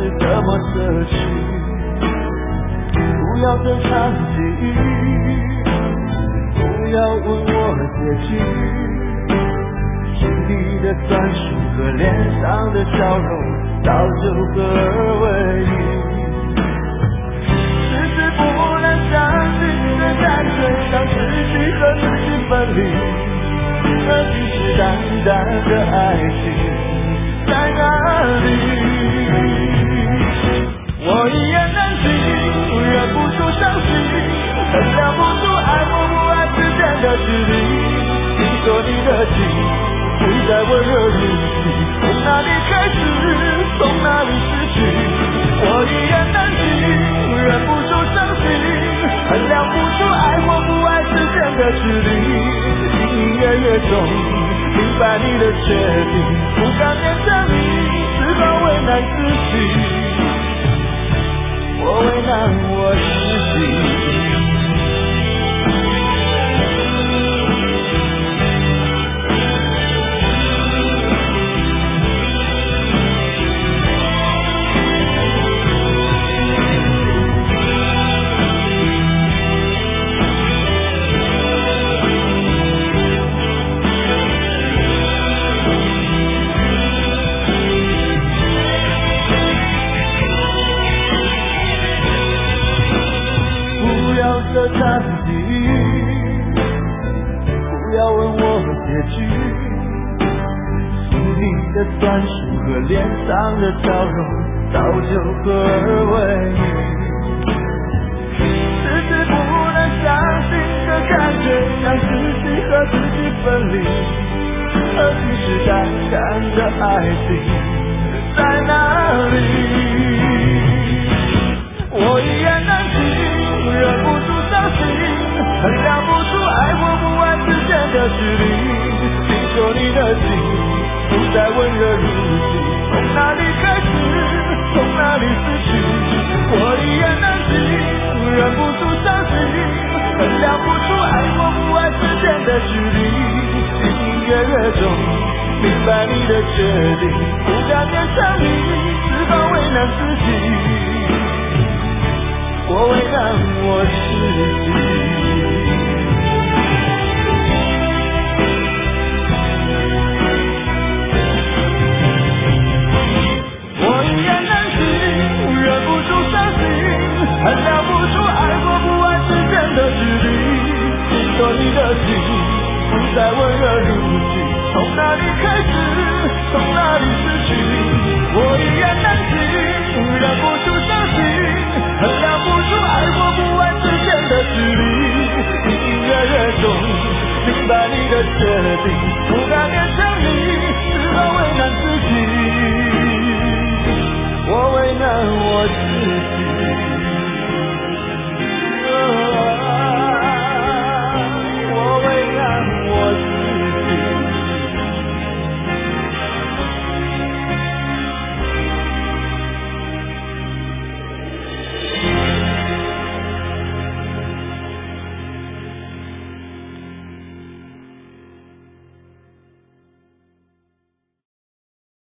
怎么舍去？不要这场际遇，不要问我结局，心里的酸楚和脸上的笑容早就合而为一。只是不能相信的干脆让自己和自己分离，那信誓旦旦的爱情在哪里？我一言难尽，忍不住伤心，衡量不出爱或不爱之间的距离。听说你的情不再温热如昔，从哪里开始，从哪里失去？我一言难尽，忍不住伤心，衡量不出爱或不爱之间的距离。隐隐约约中明白你的决定，不敢勉强你，只好为难自己。我为难我自己。这场际遇，不要问我结局，心里的酸楚和脸上的笑容早就合而为一。只是不能相信的感觉让自己和自己分离，而信誓旦旦的爱情在哪里？我一言难尽，忍不住伤心，衡量不出爱或不爱之间的距离。听说你的情不再温热如昔，从哪里开始，从哪里失去？我一言难尽，忍不住伤心，衡量不出爱或不爱之间的距离。隐隐约约中明白你的决定，不敢勉强你，只好为难自己。我为难我自己。我一言难尽，忍不住伤心，衡量不出爱或不爱之间的距离。听说你的情不再温热如昔，从哪里开始，从哪里失去？我一言难尽，忍不住伤心，衡量不出爱或不爱之间的距离。隐隐约约中明白你的决定，不